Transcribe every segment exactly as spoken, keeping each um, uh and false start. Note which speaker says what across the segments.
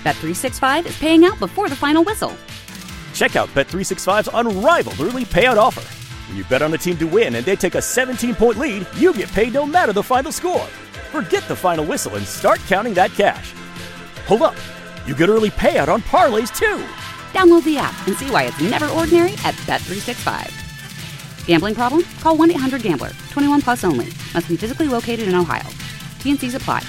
Speaker 1: Bet three sixty-five is paying out before the final whistle.
Speaker 2: Check out Bet three sixty-five's unrivaled early payout offer. When you bet on a team to win and they take a seventeen-point lead, you get paid no matter the final score. Forget the final whistle and start counting that cash. Hold up. You get early payout on parlays, too.
Speaker 1: Download the app and see why it's never ordinary at Bet three sixty-five. Gambling problem? Call one eight hundred gambler. twenty-one plus only. Must be physically located in Ohio. T N Cs apply.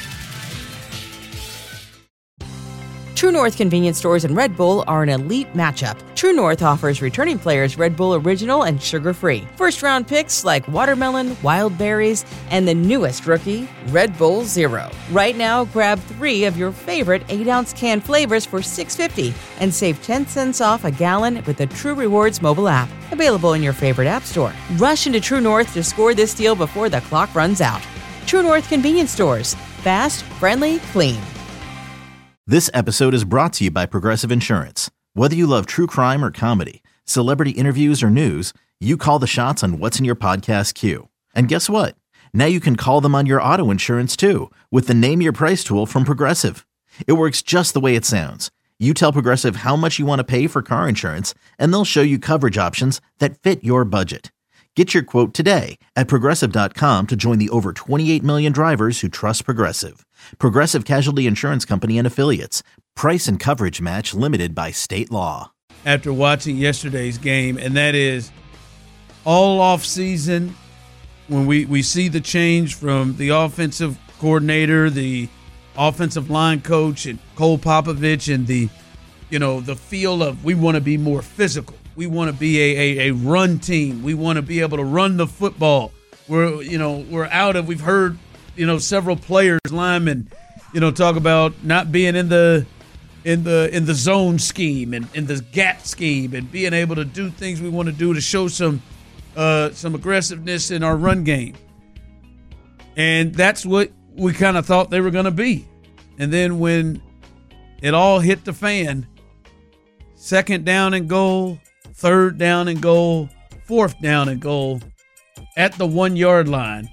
Speaker 3: True North convenience stores and Red Bull are an elite matchup. True North offers returning players Red Bull Original and sugar-free. First-round picks like watermelon, wild berries, and the newest rookie, Red Bull Zero. Right now, grab three of your favorite eight-ounce can flavors for six dollars and fifty cents and save ten cents off a gallon with the True Rewards mobile app. Available in your favorite app store. Rush into True North to score this deal before the clock runs out. True North convenience stores. Fast, friendly, clean.
Speaker 4: This episode is brought to you by Progressive Insurance. Whether you love true crime or comedy, celebrity interviews or news, you call the shots on what's in your podcast queue. And guess what? Now you can call them on your auto insurance too with the Name Your Price tool from Progressive. It works just the way it sounds. You tell Progressive how much you want to pay for car insurance, and they'll show you coverage options that fit your budget. Get your quote today at Progressive dot com to join the over twenty-eight million drivers who trust Progressive. Progressive Casualty Insurance Company and Affiliates. Price and coverage match limited by state law.
Speaker 5: After watching yesterday's game, and that is all off season, when we, we see the change from the offensive coordinator, the offensive line coach, and Cole Popovich, and the, you know, the feel of we want to be more physical. We want to be a, a, a run team. We want to be able to run the football. We're, you know, we're out of, we've heard, you know, several players, linemen, you know, talk about not being in the in the in the zone scheme and in the gap scheme and being able to do things we want to do to show some uh, some aggressiveness in our run game. And that's what we kind of thought they were going to be. And then when it all hit the fan, second down and goal, third down and goal, fourth down and goal, at the one-yard line,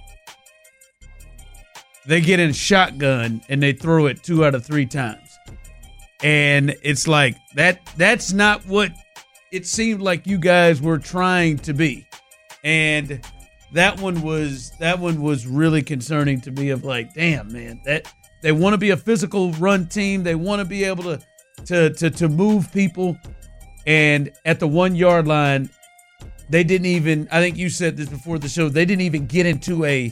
Speaker 5: they get in shotgun and they throw it two out of three times. And it's like, that. that's not what it seemed like you guys were trying to be. And that one was that one was really concerning to me, of like, damn, man, that they want to be a physical run team. They want to be able to, to, to, to move people. And at the one-yard line, they didn't even, I think you said this before the show, they didn't even get into a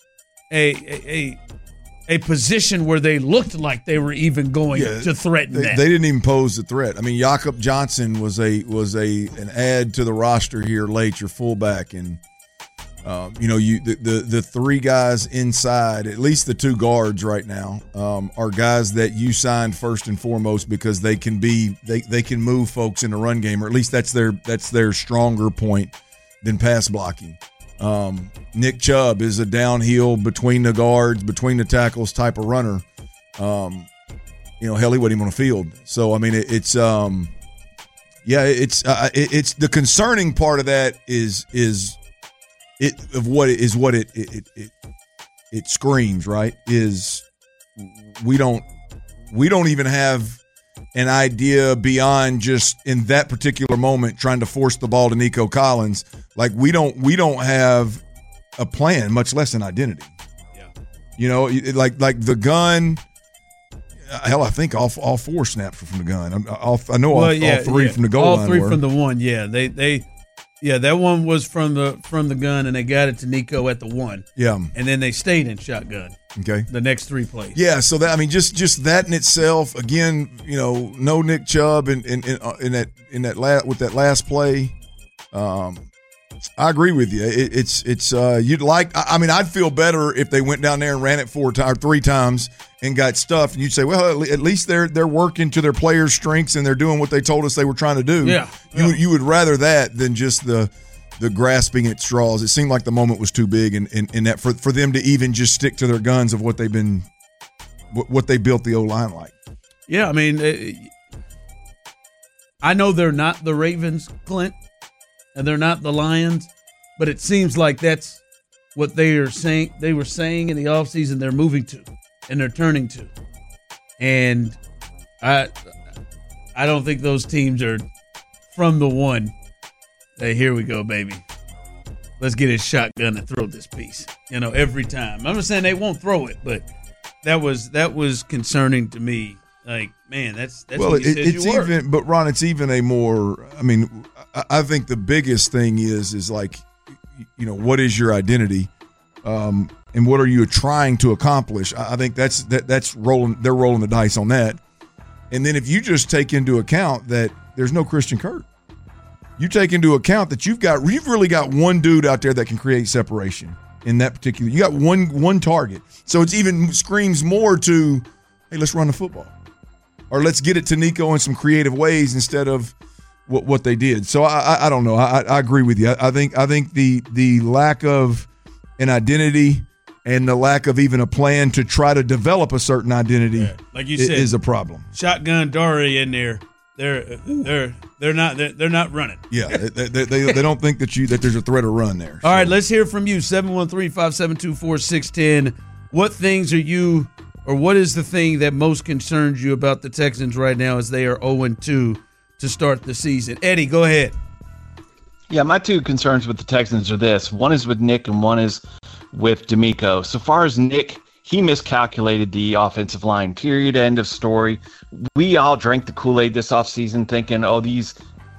Speaker 5: a a, a position where they looked like they were even going yeah, to threaten
Speaker 6: they,
Speaker 5: that.
Speaker 6: They didn't even pose the threat. I mean, Jakob Johnson was a was a an add to the roster here late, your fullback, and um, you know, you the, the the three guys inside, at least the two guards right now, um, are guys that you signed first and foremost because they can be they, they can move folks in the run game, or at least that's their that's their stronger point than pass blocking. Um, Nick Chubb is a downhill between the guards, between the tackles type of runner. Um, you know, hell, he wasn't even on the field. So I mean, it, it's um, yeah, it's uh, it, it's the concerning part of that is is. It of what it is what it it, it it it screams, right? Is we don't we don't even have an idea beyond just in that particular moment trying to force the ball to Nico Collins. Like we don't we don't have a plan, much less an identity.
Speaker 5: Yeah.
Speaker 6: You know, it, like like the gun. Hell, I think all all four snaps were from the gun. I, all, I know
Speaker 5: well,
Speaker 6: all,
Speaker 5: yeah,
Speaker 6: all three
Speaker 5: yeah.
Speaker 6: from the goal
Speaker 5: all
Speaker 6: line.
Speaker 5: All three
Speaker 6: were.
Speaker 5: from the one. Yeah, they they. Yeah, that one was from the from the gun, and they got it to Nico at the one.
Speaker 6: Yeah,
Speaker 5: and then they stayed in shotgun.
Speaker 6: Okay,
Speaker 5: the next three plays.
Speaker 6: Yeah, so that I mean, just just that in itself. Again, you know, no Nick Chubb in in in, in that in that la- with that last play. Um, I agree with you. It, it's it's uh, you'd like. I, I mean, I'd feel better if they went down there and ran it four times, three times, and got stuffed. And you'd say, well, at least they're they're working to their players' strengths and they're doing what they told us they were trying to do.
Speaker 5: Yeah,
Speaker 6: you
Speaker 5: yeah.
Speaker 6: you would rather that than just the the grasping at straws. It seemed like the moment was too big, and in, in, in that for for them to even just stick to their guns of what they've been, what, what they built the O line like.
Speaker 5: Yeah, I mean, it, I know they're not the Ravens, Clint, and they're not the Lions. But it seems like that's what they are saying. They were saying in the offseason they're moving to, and they're turning to. And I I don't think those teams are from the one. Hey, here we go, baby. Let's get his shotgun and throw this piece. You know, every time. I'm not saying they won't throw it, but that was that was concerning to me. Like, man, that's that's
Speaker 6: well,
Speaker 5: what you
Speaker 6: it,
Speaker 5: said
Speaker 6: it's
Speaker 5: you were.
Speaker 6: even. But Ron, it's even a more. I mean, I, I think the biggest thing is is like, you know, what is your identity, um, and what are you trying to accomplish? I, I think that's that that's rolling. They're rolling the dice on that. And then if you just take into account that there's no Christian Kirk, you take into account that you've got you've really got one dude out there that can create separation in that particular. You got one one target, so it's even screams more to, hey, let's run the football. Or let's get it to Nico in some creative ways instead of what what they did. So I I, I don't know. I, I agree with you. I, I think I think the the lack of an identity and the lack of even a plan to try to develop a certain identity,
Speaker 5: yeah. like you
Speaker 6: is,
Speaker 5: said,
Speaker 6: is a problem.
Speaker 5: Shotgun Dory in there. They're they're they're not they're, they're not running.
Speaker 6: Yeah, they, they, they, they don't think that you that there's a threat of run there.
Speaker 5: All so. right, let's hear from you. seven one three, five seven two, four six one zero. What things are you? Or what is the thing that most concerns you about the Texans right now as they are oh and two to start the season? Eddie, go ahead.
Speaker 7: Yeah, my two concerns with the Texans are this. One is with Nick and one is with DeMeco. So far as Nick, he miscalculated the offensive line, period, end of story. We all drank the Kool-Aid this offseason thinking, oh, these,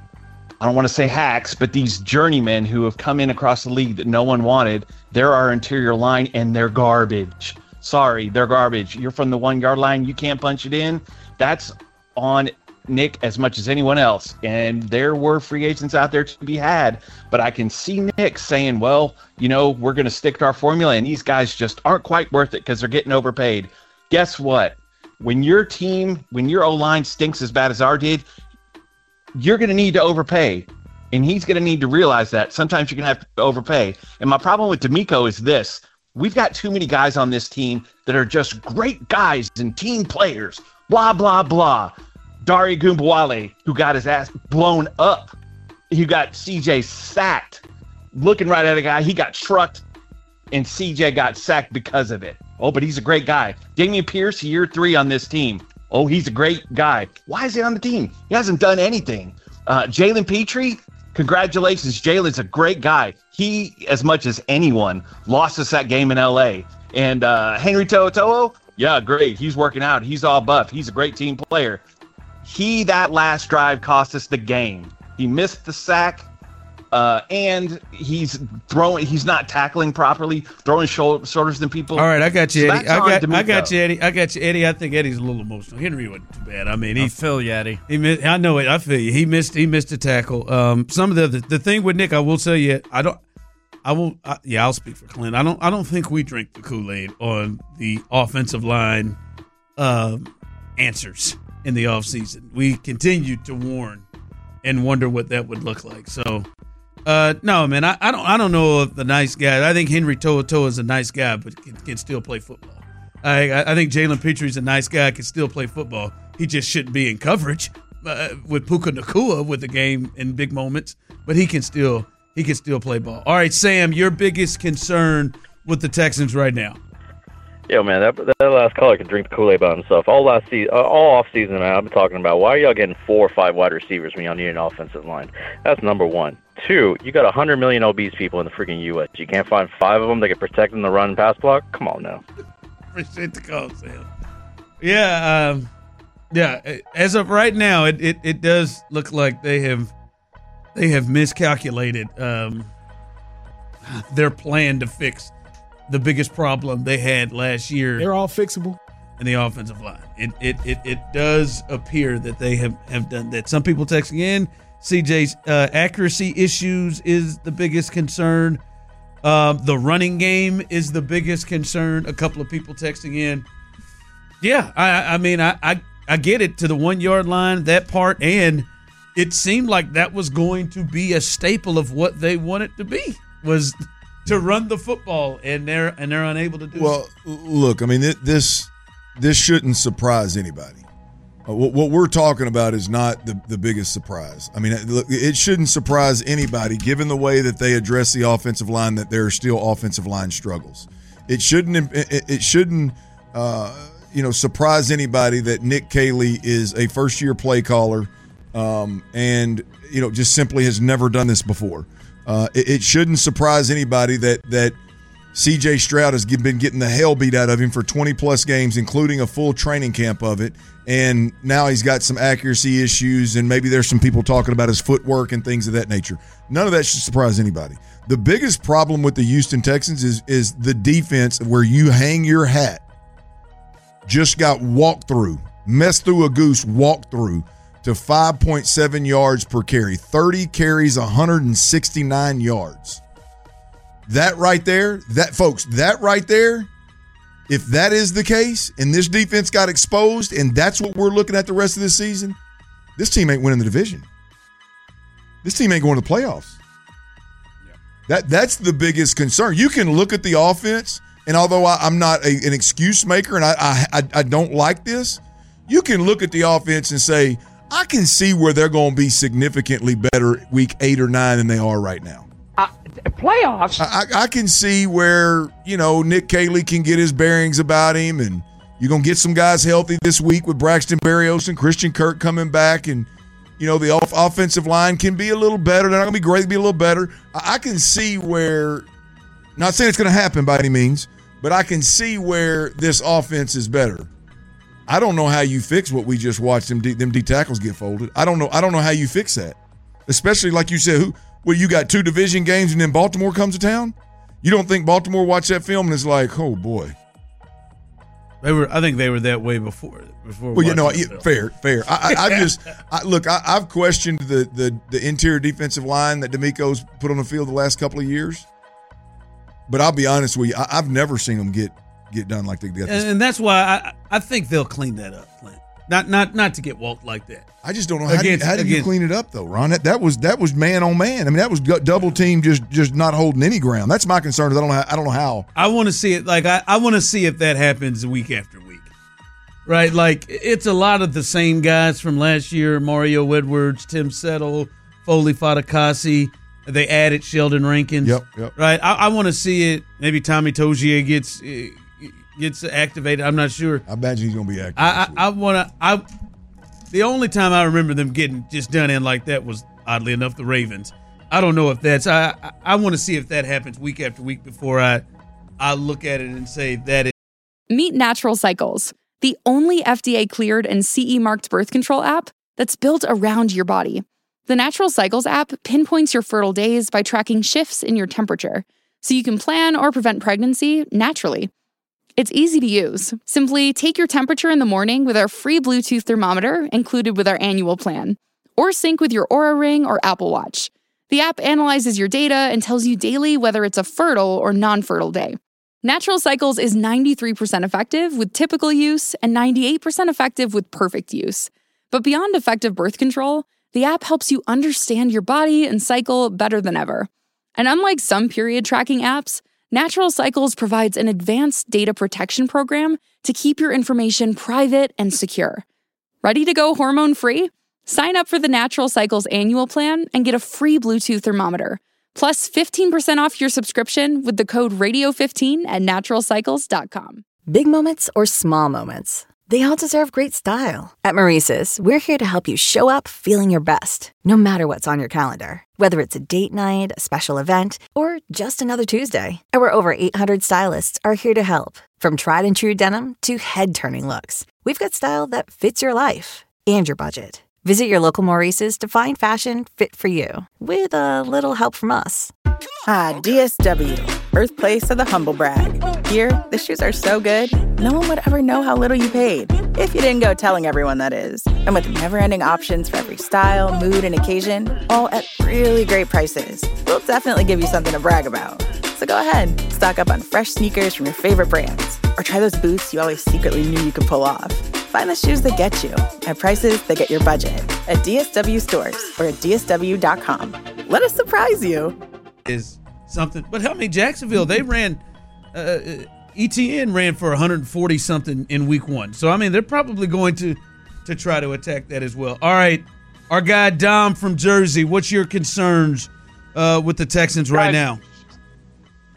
Speaker 7: I don't want to say hacks, but these journeymen who have come in across the league that no one wanted, they're our interior line and they're garbage. Sorry, they're garbage. You're from the one-yard line. You can't punch it in. That's on Nick as much as anyone else. And there were free agents out there to be had. But I can see Nick saying, well, you know, we're going to stick to our formula, and these guys just aren't quite worth it because they're getting overpaid. Guess what? When your team, when your O-line stinks as bad as ours did, you're going to need to overpay. And he's going to need to realize that. Sometimes you're going to have to overpay. And my problem with DeMeco is this. We've got too many guys on this team that are just great guys and team players. Blah, blah, blah. Dare Ogunbowale, who got his ass blown up. You got C J sacked. Looking right at a guy, he got trucked, and C J got sacked because of it. Oh, but he's a great guy. Dameon Pierce, year three on this team. Oh, he's a great guy. Why is he on the team? He hasn't done anything. Uh, Jalen Petrie, congratulations. Jalen's a great guy. He, as much as anyone, lost us that game in L A. And uh, Henry To'oTo'o, yeah, great. He's working out. He's all buff. He's a great team player. He, that last drive, cost us the game. He missed the sack, uh, and he's throwing. He's not tackling properly, throwing shoulders than people.
Speaker 5: All right, I got you,
Speaker 7: so
Speaker 5: Eddie. I got,
Speaker 7: DeMeco.
Speaker 5: I got you, Eddie. I got you, Eddie. I think Eddie's a little emotional. Henry wasn't too bad. I mean, he
Speaker 8: I feel you, Eddie.
Speaker 5: He missed, I know it. I feel you. He missed. He missed a tackle. Um, some of the, the the thing with Nick, I will tell you, I don't. I won't. I, yeah, I'll speak for Clint. I don't. I don't think we drink the Kool-Aid on the offensive line um, answers in the offseason. We continue to warn and wonder what that would look like. So, uh, no, man, I, I don't. I don't know if the nice guy. I think Henry To'oTo'o is a nice guy, but can, can still play football. I I think Jalen Petrie's a nice guy, can still play football. He just shouldn't be in coverage uh, with Puka Nacua with the game in big moments, but he can still. He can still play ball. All right, Sam, your biggest concern with the Texans right now?
Speaker 9: Yo, man, that that last caller can drink the Kool-Aid by himself. All last season, all off season, man, I've been talking about why are y'all getting four or five wide receivers when y'all need an offensive line? That's number one. Two, you got one hundred million obese people in the freaking U S You can't find five of them that can protect in the run and pass block? Come on now.
Speaker 5: Appreciate the call, Sam. Yeah, um, yeah. As of right now, it, it, it does look like they have they have miscalculated um, their plan to fix the biggest problem they had last year.
Speaker 10: They're all fixable
Speaker 5: in the offensive line. It it it, it does appear that they have, have done that. Some people texting in, C J's uh, accuracy issues is the biggest concern. Um, the running game is the biggest concern. A couple of people texting in. Yeah, I I mean I I, I get it to the one yard line, that part, and it seemed like that was going to be a staple of what they wanted to be, was to run the football, and they're and they're unable to do.
Speaker 6: Well,
Speaker 5: so.
Speaker 6: look, I mean, this this shouldn't surprise anybody. Uh, what, what we're talking about is not the, the biggest surprise. I mean, it, it shouldn't surprise anybody, given the way that they address the offensive line, that there are still offensive line struggles. It shouldn't. It, it shouldn't uh, you know, surprise anybody that Nick Caley is a first-year play caller um, and, you know, just simply has never done this before. Uh, it, it shouldn't surprise anybody that that C J Stroud has been getting the hell beat out of him for twenty-plus games, including a full training camp of it, and now he's got some accuracy issues, and maybe there's some people talking about his footwork and things of that nature. None of that should surprise anybody. The biggest problem with the Houston Texans is is the defense where you hang your hat. Just got walked through, messed through a goose, walked through to five point seven yards per carry. thirty carries, one hundred sixty-nine yards. That right there, that folks, that right there, if that is the case and this defense got exposed and that's what we're looking at the rest of this season, this team ain't winning the division. This team ain't going to the playoffs. Yeah. That That's the biggest concern. You can look at the offense, and although I, I'm not a, an excuse maker and I, I I don't like this, you can look at the offense and say, I can see where they're going to be significantly better week eight or nine than they are right now.
Speaker 8: Uh, playoffs?
Speaker 6: I, I can see where, you know, Nick Caley can get his bearings about him, and you're going to get some guys healthy this week with Braxton Berrios and Christian Kirk coming back, and, you know, the off- offensive line can be a little better. They're not going to be great, they'll be a little better. I, I can see where, not saying it's going to happen by any means, but I can see where this offense is better. I don't know how you fix what we just watched them D, them D tackles get folded. I don't know. I don't know how you fix that, especially like you said, who. Well, you got two division games and then Baltimore comes to town? You don't think Baltimore watched that film and is like, oh, boy.
Speaker 5: They were. I think they were that way before. Before.
Speaker 6: Well, you know, fair, fair. I, I, I just I, look. I, I've questioned the, the the interior defensive line that DeMeco's put on the field the last couple of years. But I'll be honest with you, I, I've never seen them get get done like they got.
Speaker 5: And, and that's why I I think they'll clean that up, Clint. Not not not to get walked like that.
Speaker 6: I just don't know how, against, do, you, how do you clean it up though, Ron. That, that was that was man on man. I mean, that was double team, just just not holding any ground. That's my concern. Is I don't know. I don't know how.
Speaker 5: I want to see it. Like I, I want to see if that happens week after week, right? Like it's a lot of the same guys from last year: Mario Edwards, Tim Settle, Foley Fatukasi. They added Sheldon Rankins.
Speaker 6: Yep. Yep.
Speaker 5: Right. I, I want to see it. Maybe Tommy Togier gets gets activated. I'm not sure.
Speaker 6: I imagine he's going to be active.
Speaker 5: I I, I want to. I. The only time I remember them getting just done in like that was, oddly enough, the Ravens. I don't know if that's – I I, I want to see if that happens week after week before I, I look at it and say that is.
Speaker 10: Meet Natural Cycles, the only F D A-cleared and C E-marked birth control app that's built around your body. The Natural Cycles app pinpoints your fertile days by tracking shifts in your temperature, so you can plan or prevent pregnancy naturally. It's easy to use. Simply take your temperature in the morning with our free Bluetooth thermometer included with our annual plan, or sync with your Oura Ring or Apple Watch. The app analyzes your data and tells you daily whether it's a fertile or non-fertile day. Natural Cycles is ninety-three percent effective with typical use and ninety-eight percent effective with perfect use. But beyond effective birth control, the app helps you understand your body and cycle better than ever. And unlike some period tracking apps, Natural Cycles provides an advanced data protection program to keep your information private and secure. Ready to go hormone-free? Sign up for the Natural Cycles annual plan and get a free Bluetooth thermometer, plus fifteen percent off your subscription with the code radio fifteen at natural cycles dot com.
Speaker 11: Big moments or small moments, they all deserve great style. At Maurice's, we're here to help you show up feeling your best, no matter what's on your calendar. Whether it's a date night, a special event, or just another Tuesday. Our over eight hundred stylists are here to help. From tried and true denim to head-turning looks, we've got style that fits your life and your budget. Visit your local Maurice's to find fashion fit for you, with a little help from us.
Speaker 12: Ah, D S W, birthplace of the humble brag. Here, the shoes are so good, no one would ever know how little you paid. If you didn't go telling everyone, that is. And with never-ending options for every style, mood, and occasion, all at really great prices, we'll definitely give you something to brag about. So go ahead, stock up on fresh sneakers from your favorite brands, or try those boots you always secretly knew you could pull off. Find the shoes that get you, at prices that get your budget, at D S W stores or at D S W dot com. Let us surprise you.
Speaker 5: Is something, but help me, Jacksonville, they ran, uh, E T N ran for one hundred forty something in week one. So, I mean, they're probably going to, to try to attack that as well. All right, our guy Dom from Jersey, what's your concerns uh, with the Texans right
Speaker 8: Guys,
Speaker 5: now?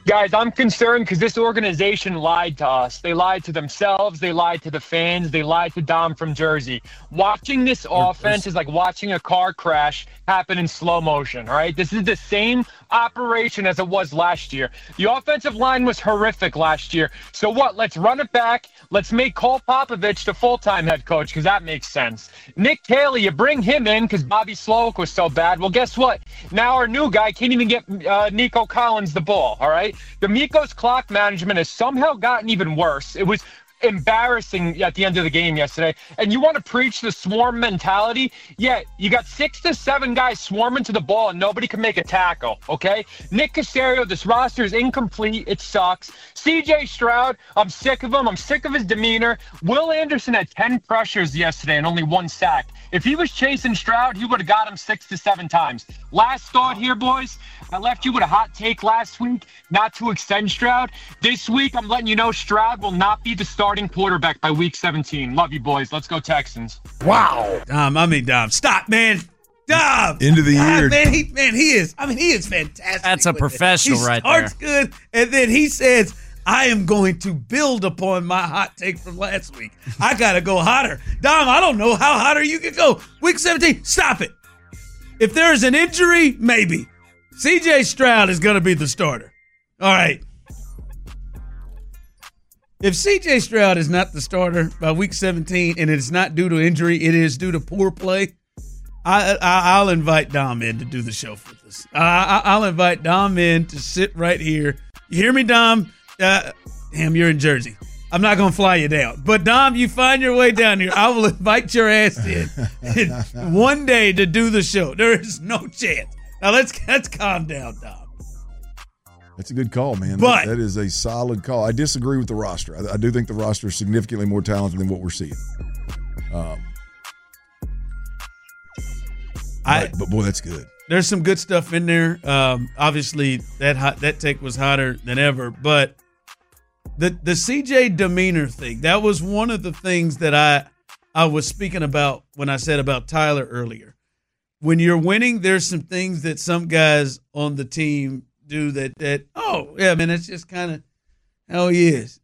Speaker 13: Guys, I'm concerned because this organization lied to us. They lied to themselves. They lied to the fans. They lied to Dom from Jersey. Watching this offense is like watching a car crash happen in slow motion, all right? This is the same operation as it was last year. The offensive line was horrific last year. So what? Let's run it back. Let's make Cole Popovich the full-time head coach because that makes sense. Nick Taylor, you bring him in because Bobby Slowick was so bad. Well, guess what? Now our new guy can't even get uh, Nico Collins the ball, all right? D'Amico's clock management has somehow gotten even worse. It was embarrassing at the end of the game yesterday. And you want to preach the swarm mentality? Yeah, you got six to seven guys swarming to the ball and nobody can make a tackle, okay? Nick Caserio, this roster is incomplete. It sucks. C J Stroud, I'm sick of him. I'm sick of his demeanor. Will Anderson had ten pressures yesterday and only one sack. If he was chasing Stroud, he would have got him six to seven times. Last thought here, boys. I left you with a hot take last week not to extend Stroud. This week, I'm letting you know Stroud will not be the starting quarterback by week seventeen. Love you, boys. Let's go Texans.
Speaker 5: Wow. Dom, I mean, Dom, stop, man. Dom.
Speaker 6: End of the
Speaker 5: God,
Speaker 6: year.
Speaker 5: Man, he, man, he is, I mean, he is fantastic.
Speaker 14: That's a professional
Speaker 5: he
Speaker 14: right there.
Speaker 5: Starts good, and then he says, I am going to build upon my hot take from last week. I got to go hotter. Dom, I don't know how hotter you can go. Week seventeen, stop it. If there's an injury, maybe. C J Stroud is going to be the starter. All right. If C J Stroud is not the starter by week seventeen and it's not due to injury, it is due to poor play, I, I, I'll invite Dom in to do the show for this. I, I, I'll invite Dom in to sit right here. You hear me, Dom? Uh, damn, you're in Jersey. I'm not going to fly you down. But, Dom, you find your way down here. I will invite your ass in one day to do the show. There is no chance. Now, let's let's calm down, Dom.
Speaker 6: That's a good call, man.
Speaker 5: But,
Speaker 6: that, that is a solid call. I disagree with the roster. I, I do think the roster is significantly more talented than what we're seeing. Um,
Speaker 5: I,
Speaker 6: but, but, boy, that's good.
Speaker 5: There's some good stuff in there. Um, obviously, that hot, that take was hotter than ever. But the the C J demeanor thing, that was one of the things that I I was speaking about when I said about Tyler earlier. When you're winning, there's some things that some guys on the team do that, that oh, yeah, man, it's just kind of how he is.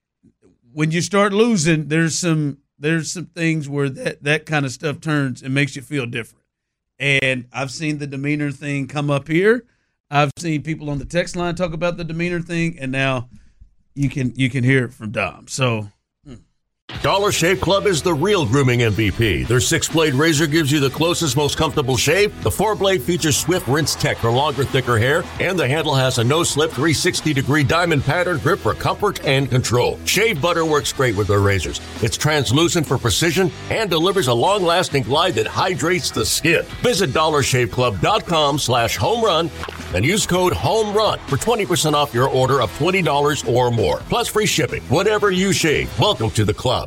Speaker 5: When you start losing, there's some there's some things where that, that kind of stuff turns and makes you feel different. And I've seen the demeanor thing come up here. I've seen people on the text line talk about the demeanor thing, and now you can you can hear it from Dom. So
Speaker 15: Dollar Shave Club is the real grooming M V P. Their six-blade razor gives you the closest, most comfortable shave. The four-blade features Swift Rinse Tech for longer, thicker hair. And the handle has a no-slip three hundred sixty degree diamond pattern grip for comfort and control. Shave butter works great with their razors. It's translucent for precision and delivers a long-lasting glide that hydrates the skin. Visit dollar shave club dot com slash home run and use code HOMERUN for twenty percent off your order of twenty dollars or more. Plus free shipping. Whatever you shave, welcome to the club.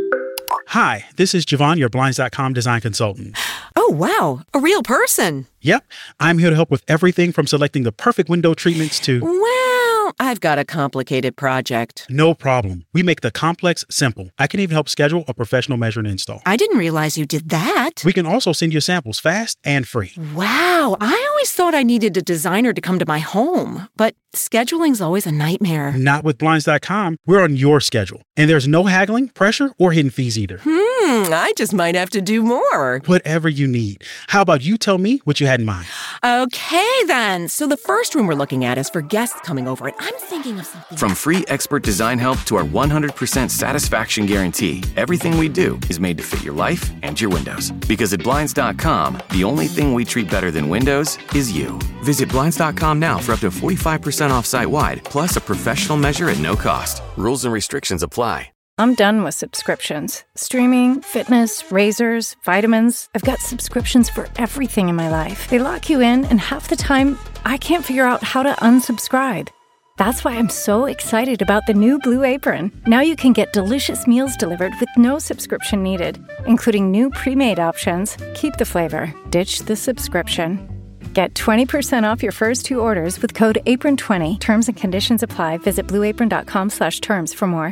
Speaker 16: Hi, this is Javon, your Blinds dot com design consultant.
Speaker 17: Oh, wow. A real person.
Speaker 16: Yep. I'm here to help with everything from selecting the perfect window treatments to...
Speaker 17: Well, I've got a complicated project.
Speaker 16: No problem. We make the complex simple. I can even help schedule a professional measure and install.
Speaker 17: I didn't realize you did that.
Speaker 16: We can also send you samples fast and free.
Speaker 17: Wow. I always thought I needed a designer to come to my home, but scheduling's always a nightmare.
Speaker 16: Not with Blinds dot com. We're on your schedule. And there's no haggling, pressure, or hidden fees either.
Speaker 17: Hmm, I just might have to do more.
Speaker 16: Whatever you need. How about you tell me what you had in mind?
Speaker 17: Okay, then. So the first room we're looking at is for guests coming over, and I'm thinking of something.
Speaker 18: From free expert design help to our one hundred percent satisfaction guarantee, everything we do is made to fit your life and your windows. Because at Blinds dot com, the only thing we treat better than windows is you. Visit Blinds dot com now for up to forty-five percent off site-wide, plus a professional measure at no cost. Rules and restrictions apply.
Speaker 19: I'm done with subscriptions. Streaming, fitness, razors, vitamins. I've got subscriptions for everything in my life. They lock you in, and half the time, I can't figure out how to unsubscribe. That's why I'm so excited about the new Blue Apron. Now you can get delicious meals delivered with no subscription needed, including new pre-made options. Keep the flavor, ditch the subscription. Get twenty percent off your first two orders with code apron twenty. Terms and conditions apply. Visit blue apron dot com slash terms for more.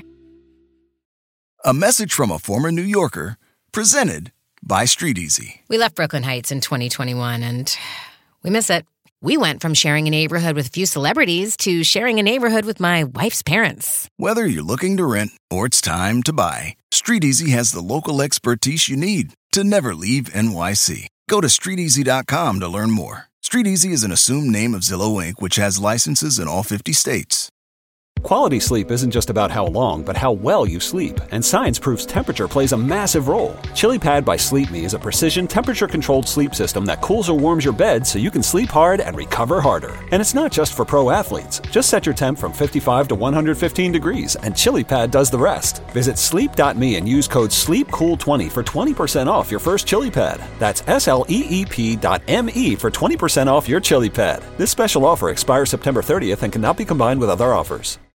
Speaker 20: A message from a former New Yorker, presented by Street Easy.
Speaker 21: We left Brooklyn Heights in twenty twenty-one, and we miss it.
Speaker 14: We went from sharing a neighborhood with a few celebrities to sharing a neighborhood with my wife's parents.
Speaker 20: Whether you're looking to rent or it's time to buy, StreetEasy has the local expertise you need to never leave N Y C. Go to street easy dot com to learn more. StreetEasy is an assumed name of Zillow Incorporated, which has licenses in all fifty states.
Speaker 21: Quality sleep isn't just about how long, but how well you sleep. And science proves temperature plays a massive role. ChiliPad by Sleep Me is a precision temperature-controlled sleep system that cools or warms your bed so you can sleep hard and recover harder. And it's not just for pro athletes. Just set your temp from fifty-five to one hundred fifteen degrees, and ChiliPad does the rest. Visit sleep dot me and use code sleep cool twenty for twenty percent off your first ChiliPad. That's S L E E P dot M E for twenty percent off your ChiliPad. This special offer expires September thirtieth and cannot be combined with other offers.